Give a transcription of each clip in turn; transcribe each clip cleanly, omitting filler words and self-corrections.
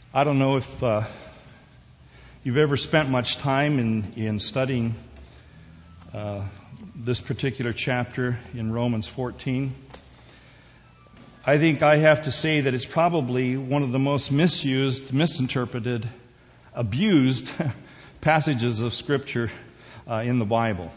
I don't know if you've ever spent much time in studying this particular chapter in Romans 14. I think I have to say that it's probably one of the most misused, misinterpreted, abused passages of Scripture in the Bible.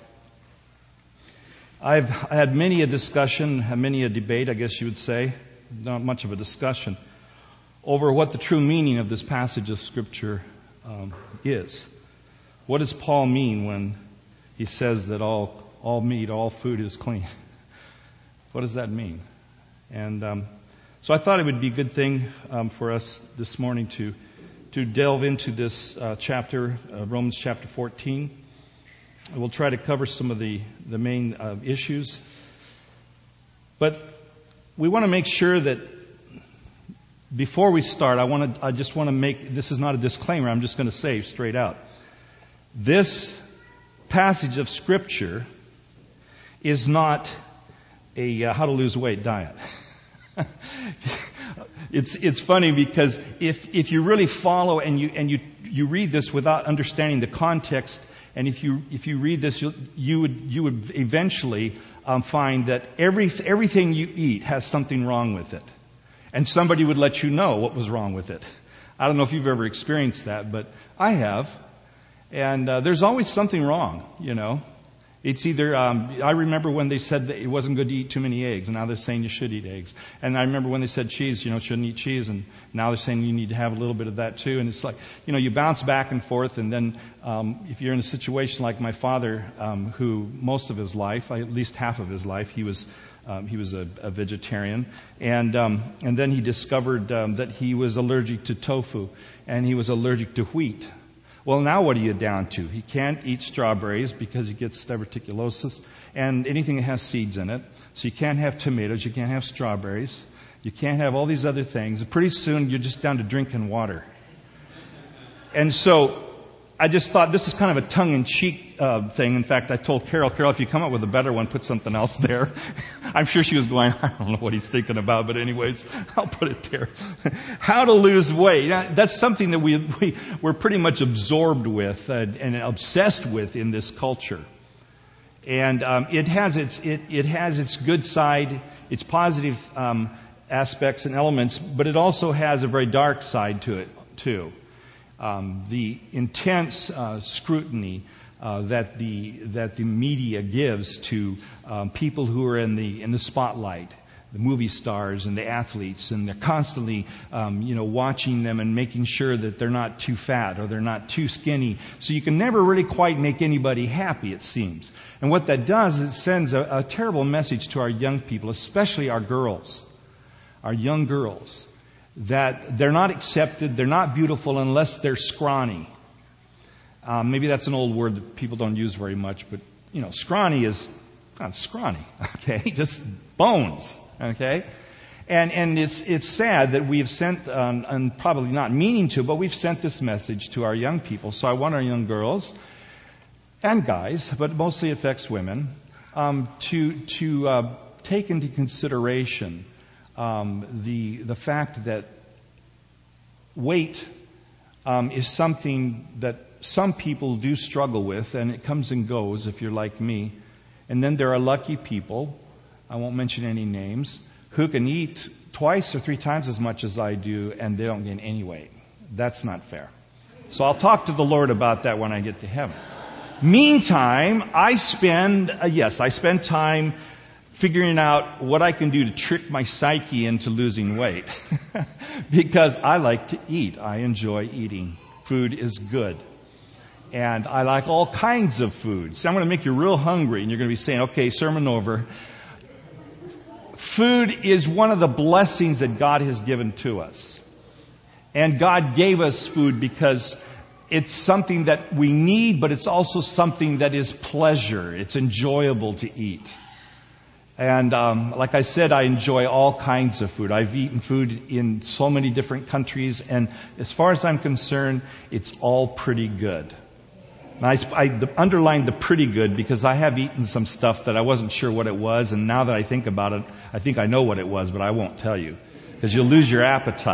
I've had many a discussion, many a debate, I guess you would say, not much of a discussion, over what the true meaning of this passage of Scripture is. What does Paul mean when he says that all meat, all food is clean? What does that mean? And so I thought it would be a good thing for us this morning to delve into this chapter, Romans chapter 14. We'll try to cover some of the main issues. But we want to make sure that before we start, I just want to make, this is not a disclaimer, I'm just going to say straight out. This passage of Scripture is not a how to lose weight diet. It's funny because if you really follow and you read this without understanding the context, and if you read this, you would eventually find that everything you eat has something wrong with it. And somebody would let you know what was wrong with it. I don't know if you've ever experienced that, but I have. And there's always something wrong, you know. It's either, I remember when they said that it wasn't good to eat too many eggs, and now they're saying you should eat eggs. And I remember when they said cheese, shouldn't eat cheese, and now they're saying you need to have a little bit of that too. And it's like, you bounce back and forth, and then if you're in a situation like my father, who most of his life, at least half of his life, he was a vegetarian, and then he discovered that he was allergic to tofu, and he was allergic to wheat. Well, now what are you down to? He can't eat strawberries because he gets diverticulosis and anything that has seeds in it. So you can't have tomatoes, you can't have strawberries, you can't have all these other things. And pretty soon you're just down to drinking water. And so I just thought this is kind of a tongue-in-cheek thing. In fact, I told Carol, if you come up with a better one, put something else there. I'm sure she was going, I don't know what he's thinking about, but anyways, I'll put it there. How to lose weight. That's something that we're pretty much absorbed with and obsessed with in this culture. And it has its good side, its positive aspects and elements, but it also has a very dark side to it too. The intense scrutiny that the media gives to people who are in the spotlight, the movie stars and the athletes, and they're constantly watching them and making sure that they're not too fat or they're not too skinny. So you can never really quite make anybody happy, it seems. And what that does is it sends a terrible message to our young people, especially our young girls. That they're not accepted, they're not beautiful unless they're scrawny. Maybe that's an old word that people don't use very much, but scrawny is not scrawny, okay? Just bones, okay? And it's sad that we've sent, and probably not meaning to, but we've sent this message to our young people. So I want our young girls and guys, but mostly affects women, to take into consideration the fact that weight is something that some people do struggle with, and it comes and goes if you're like me. And then there are lucky people, I won't mention any names, who can eat twice or three times as much as I do, and they don't gain any weight. That's not fair. So I'll talk to the Lord about that when I get to heaven. Meantime, I spend time figuring out what I can do to trick my psyche into losing weight. Because I like to eat. I enjoy eating. Food is good. And I like all kinds of food. So I'm going to make you real hungry, and you're going to be saying, okay, sermon over. Food is one of the blessings that God has given to us. And God gave us food because it's something that we need, but it's also something that is pleasure. It's enjoyable to eat. And like I said, I enjoy all kinds of food. I've eaten food in so many different countries, and as far as I'm concerned, it's all pretty good. And I underlined the pretty good because I have eaten some stuff that I wasn't sure what it was, and now that I think about it, I think I know what it was, but I won't tell you because you'll lose your appetite.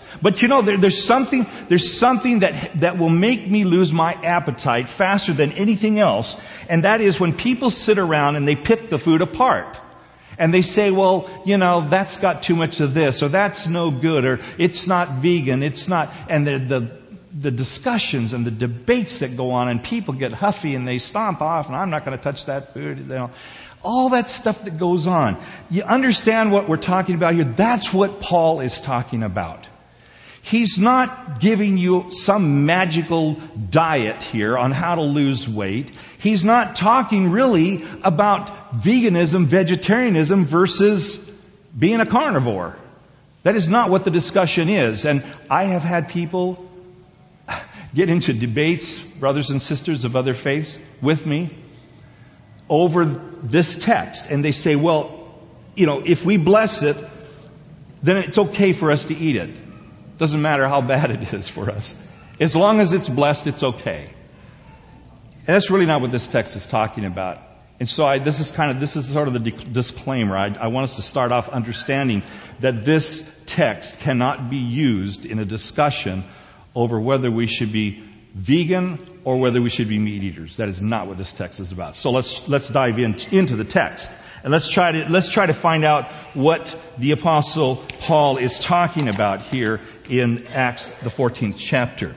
But you know, there's something that will make me lose my appetite faster than anything else. And that is when people sit around and they pick the food apart. And they say, well, you know, that's got too much of this, or that's no good, or it's not vegan, it's not, and the discussions and the debates that go on, and people get huffy and they stomp off, and I'm not going to touch that food, you know. All that stuff that goes on. You understand what we're talking about here? That's what Paul is talking about. He's not giving you some magical diet here on how to lose weight. He's not talking really about veganism, vegetarianism versus being a carnivore. That is not what the discussion is. And I have had people get into debates, brothers and sisters of other faiths, with me over this text. And they say, well, you know, if we bless it, then it's okay for us to eat it. Doesn't matter how bad it is for us. As long as it's blessed, it's okay. And that's really not what this text is talking about. And so this is sort of the disclaimer. I want us to start off understanding that this text cannot be used in a discussion over whether we should be vegan or whether we should be meat eaters. That is not what this text is about. So let's dive into the text. And let's try to find out what the Apostle Paul is talking about here in Acts, the 14th chapter.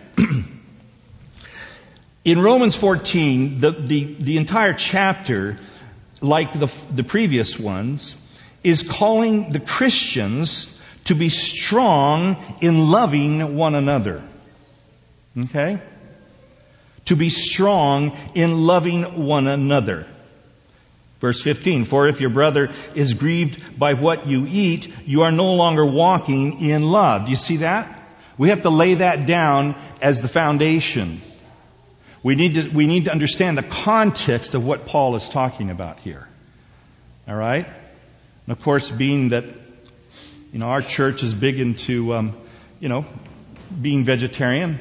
In Romans 14, the entire chapter, like the previous ones, is calling the Christians to be strong in loving one another. Okay? To be strong in loving one another. Verse 15, for if your brother is grieved by what you eat, you are no longer walking in love. Do you see that? We have to lay that down as the foundation. We need to understand the context of what Paul is talking about here. All right? And of course, being that, you know, our church is big into, being vegetarian,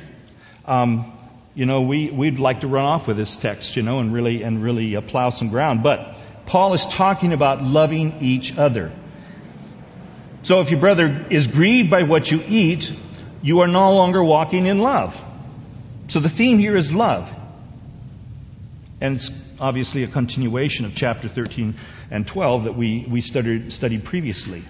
we'd like to run off with this text, and really plow some ground. But Paul is talking about loving each other. So if your brother is grieved by what you eat, you are no longer walking in love. So the theme here is love. And it's obviously a continuation of chapter 13 and 12 that we studied previously.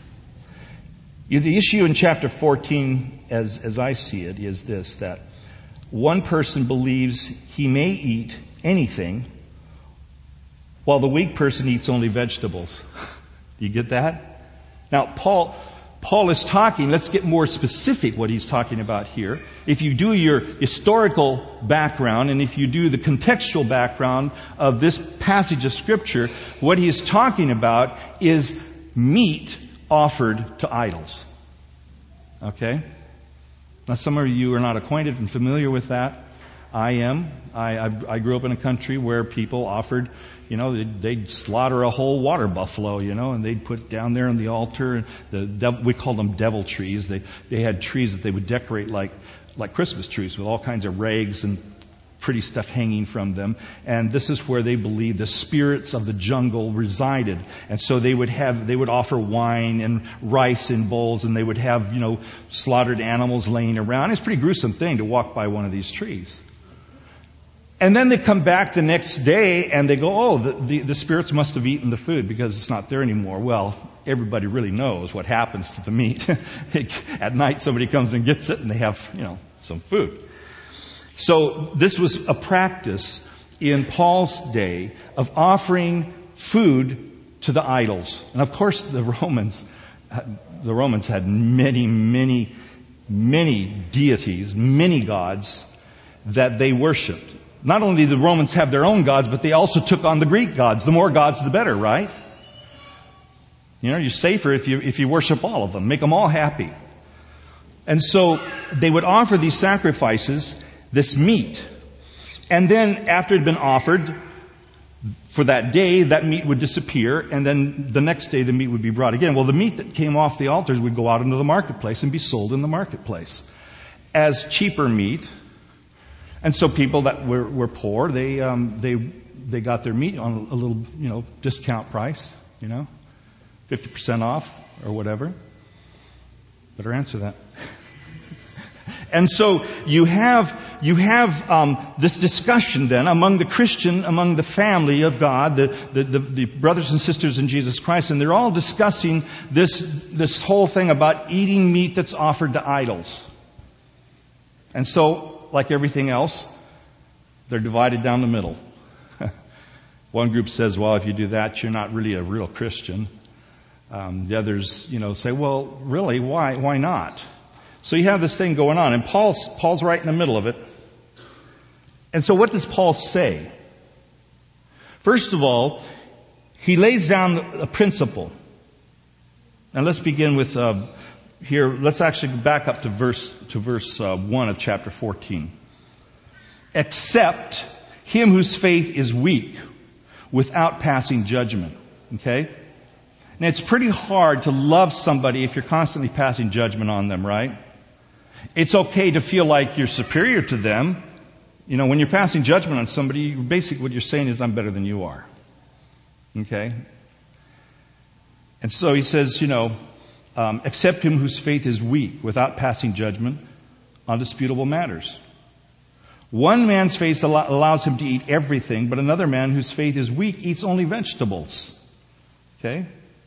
The issue in chapter 14, as I see it, is this, that one person believes he may eat anything, while the weak person eats only vegetables. Do you get that? Now, Paul is talking, let's get more specific what he's talking about here. If you do your historical background and if you do the contextual background of this passage of Scripture, what he is talking about is meat offered to idols. Okay? Now, some of you are not acquainted and familiar with that. I am. I grew up in a country where people offered, they'd slaughter a whole water buffalo, and they'd put it down there on the altar. We called them devil trees. They had trees that they would decorate like Christmas trees with all kinds of rags and pretty stuff hanging from them. And this is where they believed the spirits of the jungle resided. And so they would offer wine and rice in bowls, and they would have, slaughtered animals laying around. It's a pretty gruesome thing to walk by one of these trees. And then they come back the next day and they go, the spirits must have eaten the food because it's not there anymore. Well, everybody really knows what happens to the meat. At night somebody comes and gets it and they have, some food. So this was a practice in Paul's day of offering food to the idols. And of course the Romans had many, many, many deities, many gods that they worshipped. Not only did the Romans have their own gods, but they also took on the Greek gods. The more gods, the better, right? You're safer if you worship all of them. Make them all happy. And so they would offer these sacrifices, this meat. And then after it had been offered for that day, that meat would disappear. And then the next day, the meat would be brought again. Well, the meat that came off the altars would go out into the marketplace and be sold in the marketplace as cheaper meat. And so people that were poor, they got their meat on a little, discount price, 50% off or whatever. Better answer that. And so you have this discussion then among the family of God, the brothers and sisters in Jesus Christ, and they're all discussing this whole thing about eating meat that's offered to idols. And so, like everything else, they're divided down the middle. One group says, well, if you do that, you're not really a real Christian. The others, say, well, really, why not? So you have this thing going on, and Paul's right in the middle of it. And so what does Paul say? First of all, he lays down a principle. Now let's begin with here. Let's actually back up to verse 1 of chapter 14. Accept him whose faith is weak, without passing judgment. Okay? Now it's pretty hard to love somebody if you're constantly passing judgment on them, right? It's okay to feel like you're superior to them. When you're passing judgment on somebody, basically what you're saying is, I'm better than you are. Okay? And so he says, accept him whose faith is weak, without passing judgment on disputable matters. One man's faith allows him to eat everything, but another man whose faith is weak eats only vegetables. Okay?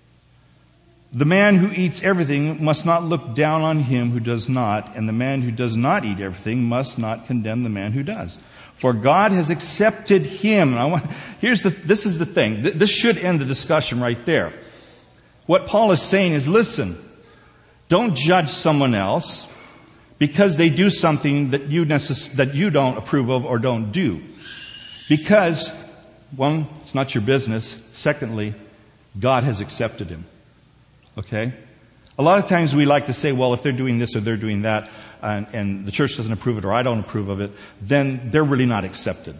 The man who eats everything must not look down on him who does not, and the man who does not eat everything must not condemn the man who does. For God has accepted him. This is the thing. This should end the discussion right there. What Paul is saying is, listen, don't judge someone else because they do something that you don't approve of or don't do. Because, one, it's not your business. Secondly, God has accepted him. Okay? A lot of times we like to say, well, if they're doing this or they're doing that, and the church doesn't approve it or I don't approve of it, then they're really not accepted.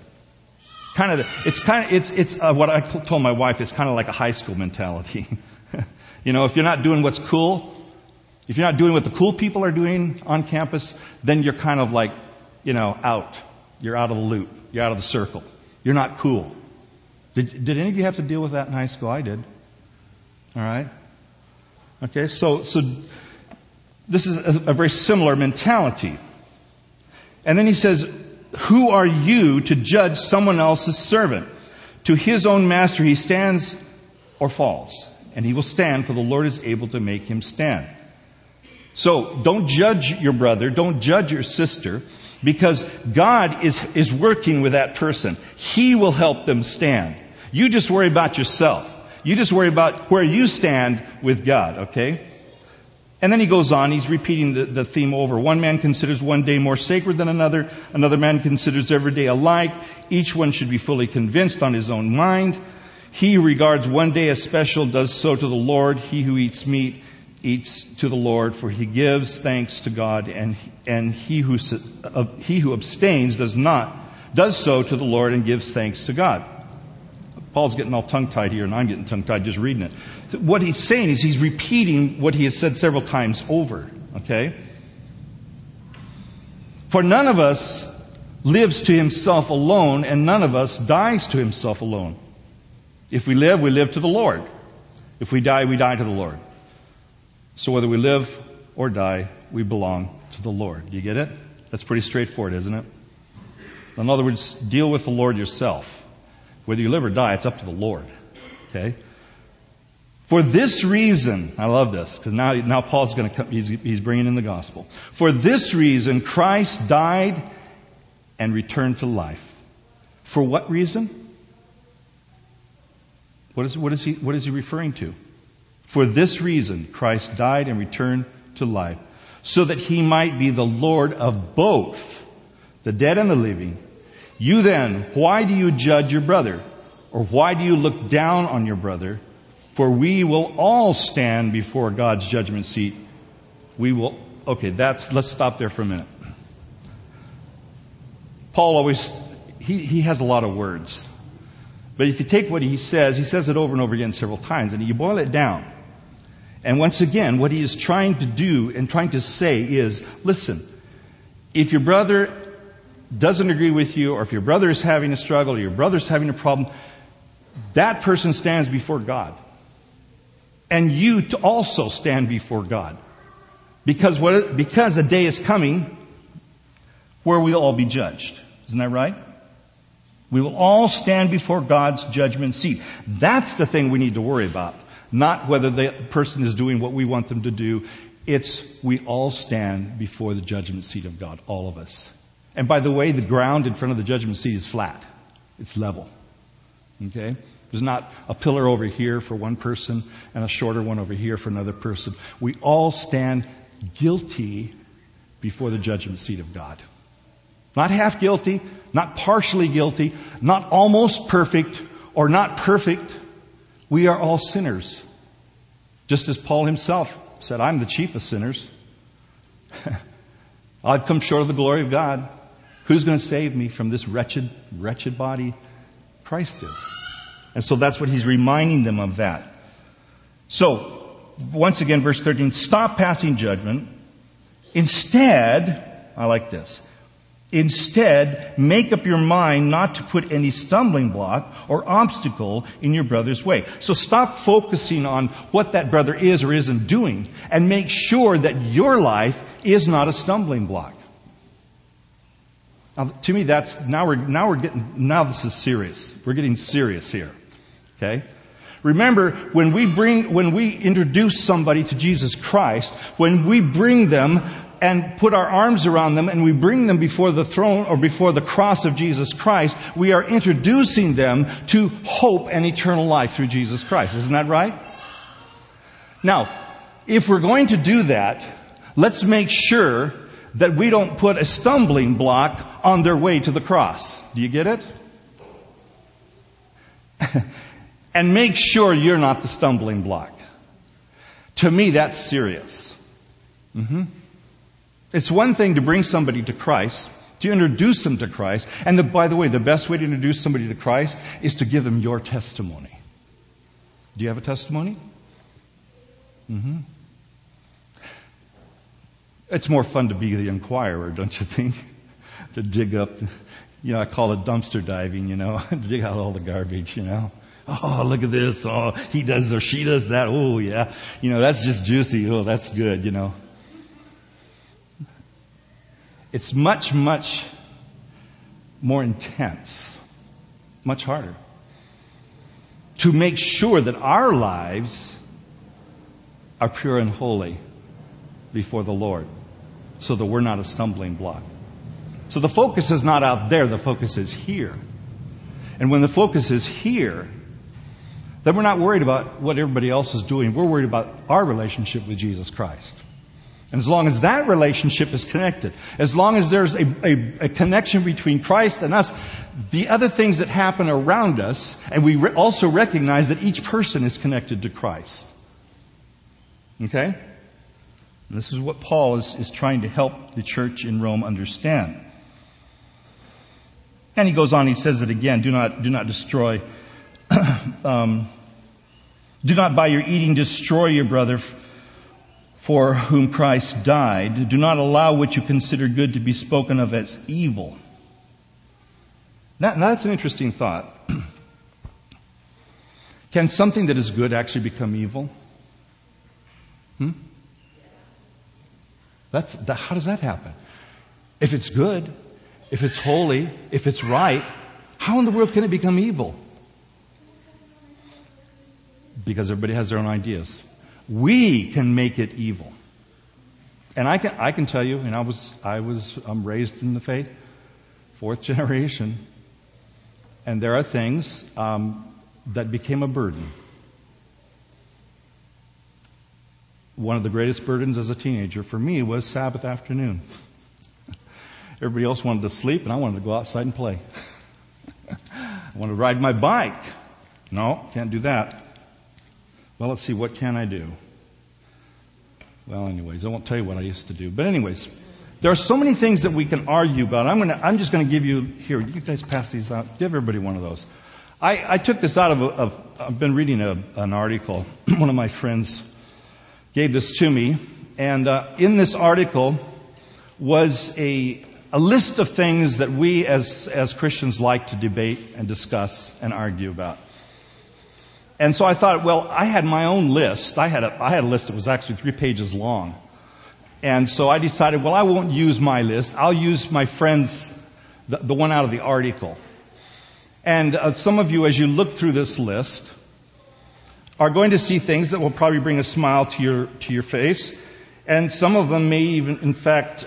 It's what I told my wife, it's kind of like a high school mentality. If you're not doing what's cool, if you're not doing what the cool people are doing on campus, then you're kind of like, out. You're out of the loop. You're out of the circle. You're not cool. Did any of you have to deal with that in high school? I did. All right? Okay, so this is a very similar mentality. And then he says, who are you to judge someone else's servant? To his own master he stands or falls, and he will stand, for the Lord is able to make him stand. So don't judge your brother, don't judge your sister, because God is working with that person. He will help them stand. You just worry about yourself. You just worry about where you stand with God, okay? And then he goes on, he's repeating the theme over. One man considers one day more sacred than another. Another man considers every day alike. Each one should be fully convinced on his own mind. He who regards one day as special does so to the Lord. He who eats meat eats to the Lord, for he gives thanks to God. And he who abstains does so to the Lord and gives thanks to God. Paul's getting all tongue-tied here, and I'm getting tongue-tied just reading it. What he's saying is he's repeating what he has said several times over. Okay? For none of us lives to himself alone, and none of us dies to himself alone. If we live, we live to the Lord. If we die to the Lord. So whether we live or die, we belong to the Lord. Do you get it? That's pretty straightforward, isn't it? In other words, deal with the Lord yourself. Whether you live or die, it's up to the Lord. Okay? For this reason, I love this, because now Paul's going to come, he's bringing in the gospel. For this reason, Christ died and returned to life. For what reason? What is he referring to? For this reason, Christ died and returned to life, so that he might be the Lord of both the dead and the living. You then, why do you judge your brother? Or why do you look down on your brother? For we will all stand before God's judgment seat. Let's stop there for a minute. Paul he has a lot of words. But if you take what he says it over and over again several times, and you boil it down. And once again, what he is trying to do and trying to say is, listen, if your brother doesn't agree with you, or if your brother is having a struggle, or your brother's having a problem, that person stands before God. And you also stand before God. Because a day is coming, where we'll all be judged. Isn't that right? We will all stand before God's judgment seat. That's the thing we need to worry about. Not whether the person is doing what we want them to do. It's we all stand before the judgment seat of God, all of us. And by the way, the ground in front of the judgment seat is flat. It's level. Okay? There's not a pillar over here for one person and a shorter one over here for another person. We all stand guilty before the judgment seat of God. Not half guilty, not partially guilty, not almost perfect or not perfect. We are all sinners. Just as Paul himself said, I'm the chief of sinners. I've come short of the glory of God. Who's going to save me from this wretched, wretched body? Christ is. And so that's what he's reminding them of that. So, once again, verse 13, stop passing judgment. Instead, I like this. Instead, make up your mind not to put any stumbling block or obstacle in your brother's way. So stop focusing on what that brother is or isn't doing and make sure that your life is not a stumbling block. Now, to me, now this is serious. We're getting serious here. Okay? Remember, when we introduce somebody to Jesus Christ, when we bring them and put our arms around them and we bring them before the throne or before the cross of Jesus Christ, we are introducing them to hope and eternal life through Jesus Christ. Isn't that right? Now, if we're going to do that, let's make sure that we don't put a stumbling block on their way to the cross. Do you get it? And make sure you're not the stumbling block. To me, that's serious. It's one thing to bring somebody to Christ, to introduce them to Christ. And by the way, the best way to introduce somebody to Christ is to give them your testimony. Do you have a testimony? It's more fun to be the inquirer, don't you think? To dig up, I call it dumpster diving, to dig out all the garbage, Oh, look at this. Oh, he does or she does that. Oh, yeah. That's just juicy. Oh, that's good, It's much, much more intense. Much harder. To make sure that our lives are pure and holy before the Lord. So that we're not a stumbling block. So the focus is not out there. The focus is here. And when the focus is here, then we're not worried about what everybody else is doing. We're worried about our relationship with Jesus Christ. And as long as that relationship is connected, as long as there's a connection between Christ and us, the other things that happen around us, and we also recognize that each person is connected to Christ. Okay? And this is what Paul is trying to help the church in Rome understand. And he goes on, he says it again, do not destroy do not by your eating destroy your brother for whom Christ died. Do not allow what you consider good to be spoken of as evil. Now that's an interesting thought. Can something that is good actually become evil? How does that happen? If it's good, if it's holy, if it's right, how in the world can it become evil? Because everybody has their own ideas. We can make it evil. And I can tell you, and I'm raised in the faith, 4th generation, and there are things that became a burden. One of the greatest burdens as a teenager for me was Sabbath afternoon. Everybody else wanted to sleep, and I wanted to go outside and play. I wanted to ride my bike. No, can't do that. Well, let's see, what can I do? Well, anyways, I won't tell you what I used to do. But anyways, there are so many things that we can argue about. I'm just going to give you, here, you guys pass these out. Give everybody one of those. I took this out of I've been reading an article. One of my friends gave this to me. And in this article was a list of things that we as Christians like to debate and discuss and argue about. And so I thought, well, I had my own list. I had a list that was actually 3 pages long. And so I decided, well, I won't use my list. I'll use my friend's, the one out of the article. And some of you, as you look through this list, are going to see things that will probably bring a smile to your face. And some of them may even, in fact,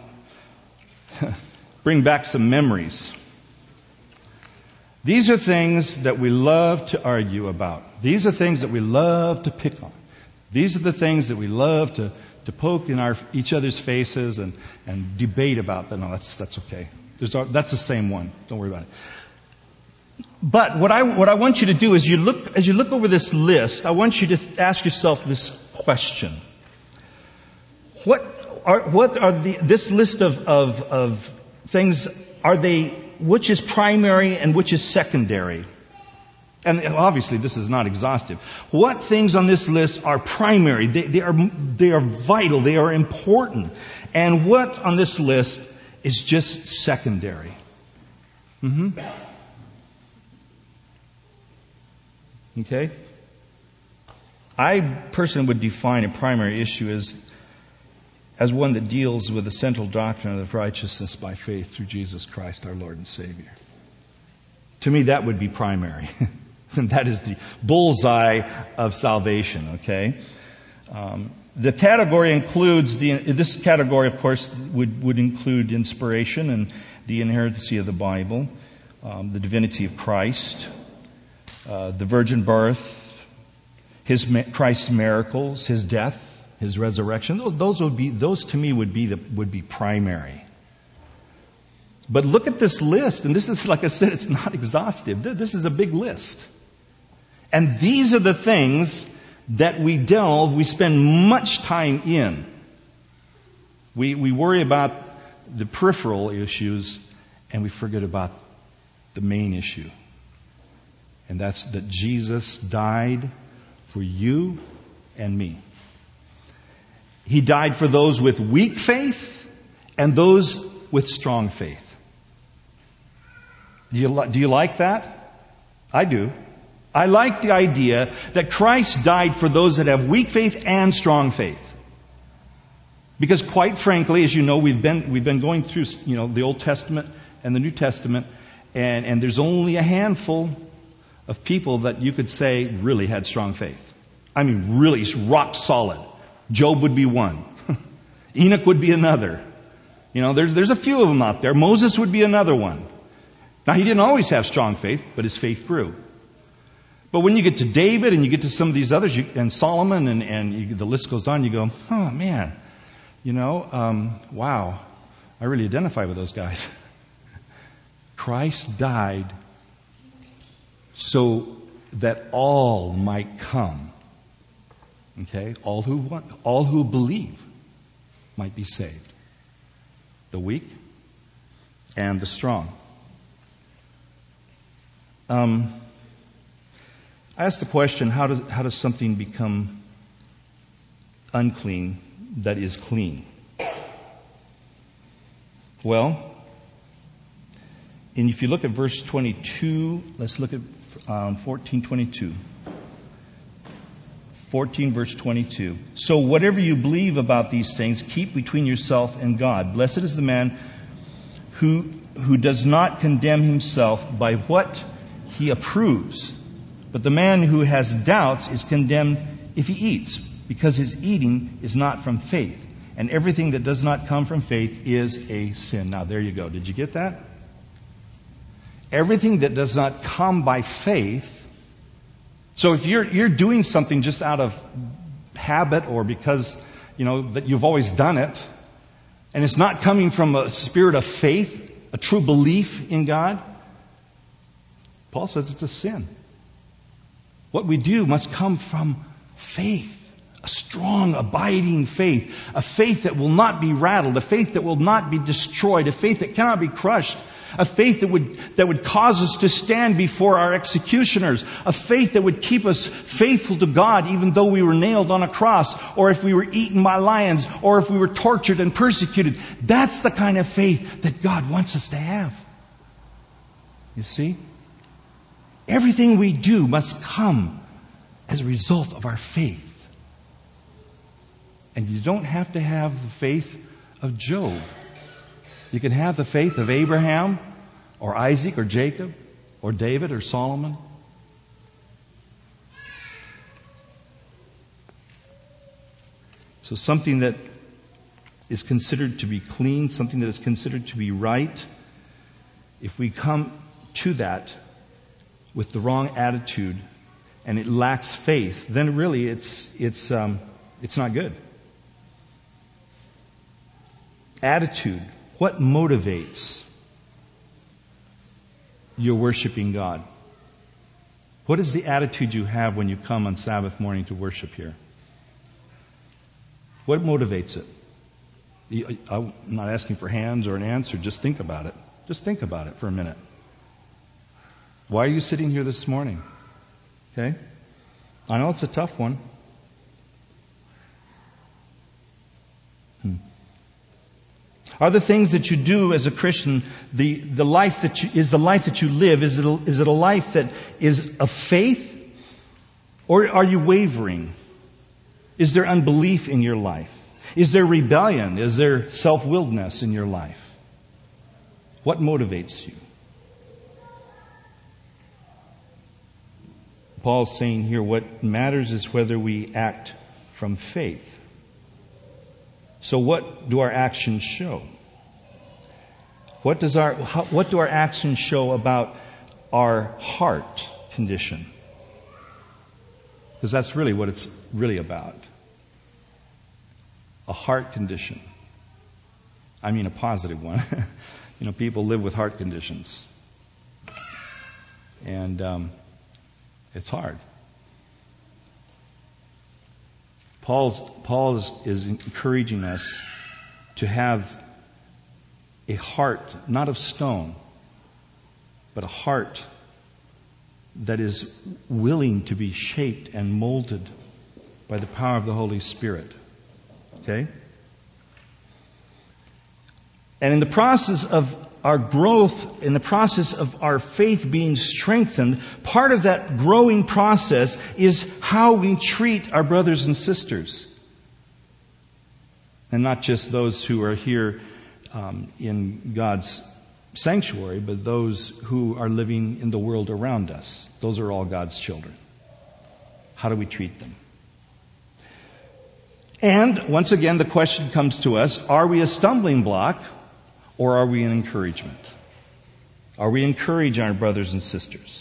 bring back some memories. These are things that we love to argue about. These are things that we love to pick on. These are the things that we love to poke in each other's faces and debate about. But no, that's okay. That's the same one. Don't worry about it. But what I want you to do is as you look over this list, I want you to ask yourself this question. This list of things, which is primary and which is secondary? And obviously this is not exhaustive. What things on this list are primary? They are vital, they are important. And what on this list is just secondary? Okay? I personally would define a primary issue as one that deals with the central doctrine of righteousness by faith through Jesus Christ, our Lord and Savior. To me, that would be primary. That is the bullseye of salvation, okay? The category includes, this category, of course, would include inspiration and the inerrancy of the Bible, the divinity of Christ, the virgin birth, Christ's miracles, His death, His resurrection. Those to me would be primary. But look at this list, and this is, like I said, it's not exhaustive. This is a big list. And these are the things that we spend much time in. We worry about the peripheral issues, and we forget about the main issue. And that's that Jesus died for you and me. He died for those with weak faith and those with strong faith. Do you like that? I do. I like the idea that Christ died for those that have weak faith and strong faith. Because quite frankly, as you know, we've been going through, the Old Testament and the New Testament, and there's only a handful of people that you could say really had strong faith. I mean, really rock solid. Job would be one. Enoch would be another. There's a few of them out there. Moses would be another one. Now, he didn't always have strong faith, but his faith grew. But when you get to David and you get to some of these others, and Solomon, and the list goes on, you go, oh man, wow, I really identify with those guys. Christ died so that all might come. Okay? All who believe might be saved. The weak and the strong. I asked the question, how does something become unclean that is clean? Well, and if you look at verse 22, let's look at 14:22. 14 verse 22. So whatever you believe about these things, keep between yourself and God. Blessed is the man who does not condemn himself by what he approves. But the man who has doubts is condemned if he eats, because his eating is not from faith. And everything that does not come from faith is a sin. Now there you go. Did you get that? Everything that does not come by faith. So if you're doing something just out of habit or because, that you've always done it, and it's not coming from a spirit of faith, a true belief in God, Paul says it's a sin. What we do must come from faith. A strong, abiding faith. A faith that will not be rattled. A faith that will not be destroyed. A faith that cannot be crushed. A faith that would cause us to stand before our executioners. A faith that would keep us faithful to God even though we were nailed on a cross, or if we were eaten by lions, or if we were tortured and persecuted. That's the kind of faith that God wants us to have. You see? Everything we do must come as a result of our faith. And you don't have to have the faith of Job. You can have the faith of Abraham or Isaac or Jacob or David or Solomon. So something that is considered to be clean, something that is considered to be right, if we come to that with the wrong attitude and it lacks faith, then really it's not good. Attitude. What motivates your worshiping God? What is the attitude you have when you come on Sabbath morning to worship here? What motivates it? I'm not asking for hands or an answer. Just think about it. Just think about it for a minute. Why are you sitting here this morning? Okay? I know it's a tough one. Are the things that you do as a Christian, the life that you live, is it a life that is of faith? Or are you wavering? Is there unbelief in your life? Is there rebellion? Is there self-willedness in your life? What motivates you? Paul's saying here, what matters is whether we act from faith. So what do our actions show? What do our actions show about our heart condition? Because that's really what it's really about. A heart condition. I mean a positive one. People live with heart conditions. And it's hard. Paul is encouraging us to have a heart, not of stone, but a heart that is willing to be shaped and molded by the power of the Holy Spirit. Okay? And in the process of our growth, in the process of our faith being strengthened, part of that growing process is how we treat our brothers and sisters. And not just those who are here in God's sanctuary, but those who are living in the world around us. Those are all God's children. How do we treat them? And once again, the question comes to us, are we a stumbling block or are we an encouragement? Are we encouraging our brothers and sisters?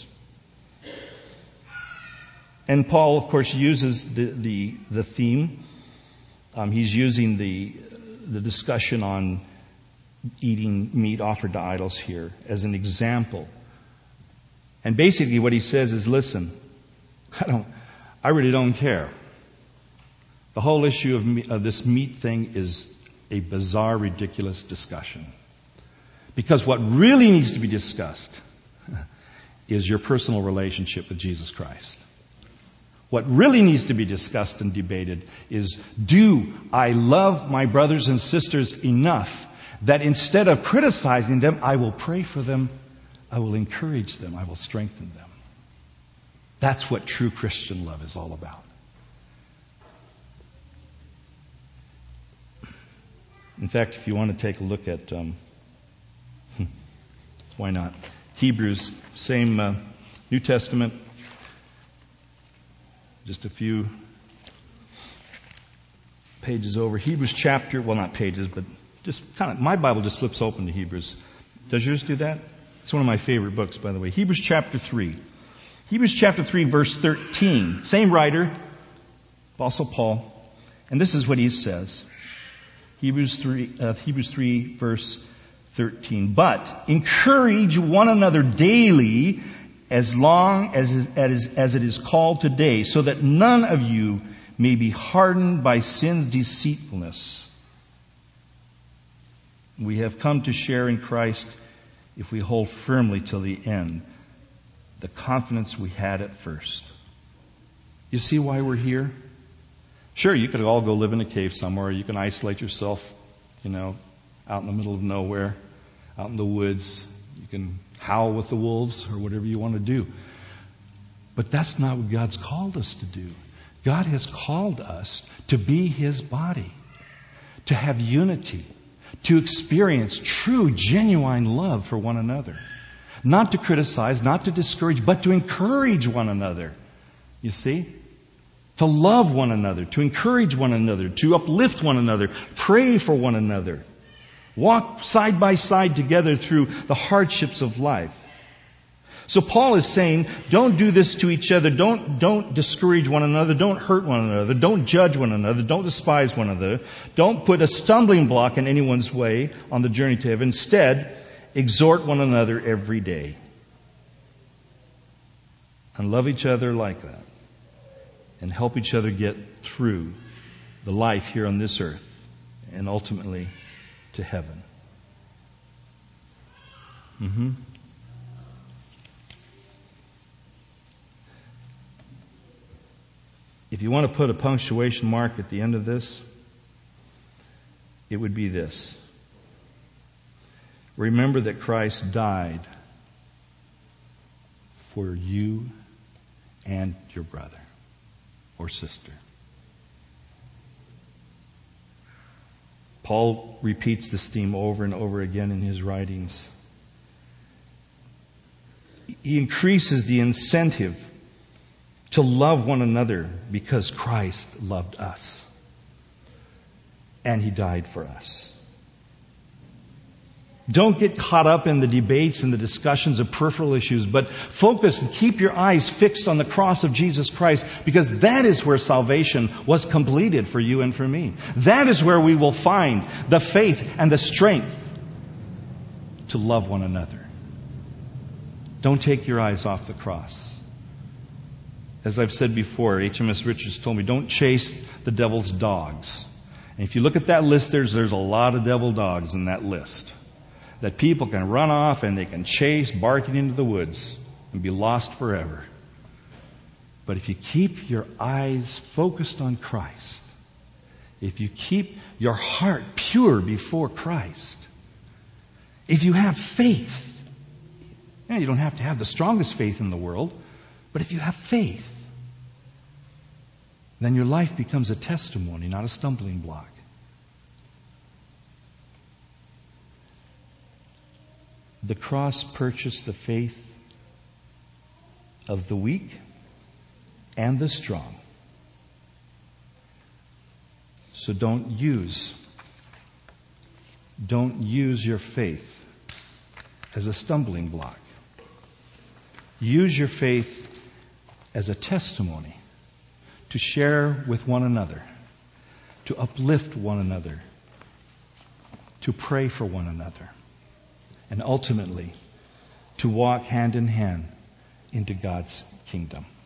And Paul, of course, uses the theme. He's using the discussion on eating meat offered to idols here as an example. And basically what he says is, listen, I really don't care. The whole issue of this meat thing is a bizarre, ridiculous discussion. Because what really needs to be discussed is your personal relationship with Jesus Christ. What really needs to be discussed and debated is, do I love my brothers and sisters enough that instead of criticizing them, I will pray for them, I will encourage them, I will strengthen them. That's what true Christian love is all about. In fact, if you want to take a look at, why not? Hebrews, same New Testament, just a few pages over. Hebrews chapter, well, not pages, but just kind of, my Bible just flips open to Hebrews. Does yours do that? It's one of my favorite books, by the way. Hebrews chapter 3. Hebrews chapter 3, verse 13. Same writer, Apostle Paul. And this is what he says. Hebrews 3, verse 13. But encourage one another daily as long as it is called today, so that none of you may be hardened by sin's deceitfulness. We have come to share in Christ if we hold firmly till the end the confidence we had at first. You see why we're here? Sure, you could all go live in a cave somewhere. You can isolate yourself, out in the middle of nowhere, out in the woods. You can howl with the wolves or whatever you want to do. But that's not what God's called us to do. God has called us to be His body, to have unity, to experience true, genuine love for one another. Not to criticize, not to discourage, but to encourage one another. You see? To love one another, to encourage one another, to uplift one another, pray for one another. Walk side by side together through the hardships of life. So Paul is saying, don't do this to each other. Don't discourage one another. Don't hurt one another. Don't judge one another. Don't despise one another. Don't put a stumbling block in anyone's way on the journey to heaven. Instead, exhort one another every day. And love each other like that. And help each other get through the life here on this earth and ultimately to heaven. If you want to put a punctuation mark at the end of this, it would be this. Remember that Christ died for you and your brother or sister. Paul repeats this theme over and over again in his writings. He increases the incentive to love one another because Christ loved us. And He died for us. Don't get caught up in the debates and the discussions of peripheral issues, but focus and keep your eyes fixed on the cross of Jesus Christ, because that is where salvation was completed for you and for me. That is where we will find the faith and the strength to love one another. Don't take your eyes off the cross. As I've said before, H.M.S. Richards told me, don't chase the devil's dogs. And if you look at that list, there's a lot of devil dogs in that list that people can run off and they can chase, barking into the woods and be lost forever. But if you keep your eyes focused on Christ, if you keep your heart pure before Christ, if you have faith, you don't have to have the strongest faith in the world, but if you have faith, then your life becomes a testimony, not a stumbling block. The cross purchased the faith of the weak and the strong. So don't use your faith as a stumbling block. Use your faith as a testimony to share with one another, to uplift one another, to pray for one another, and ultimately to walk hand in hand into God's kingdom.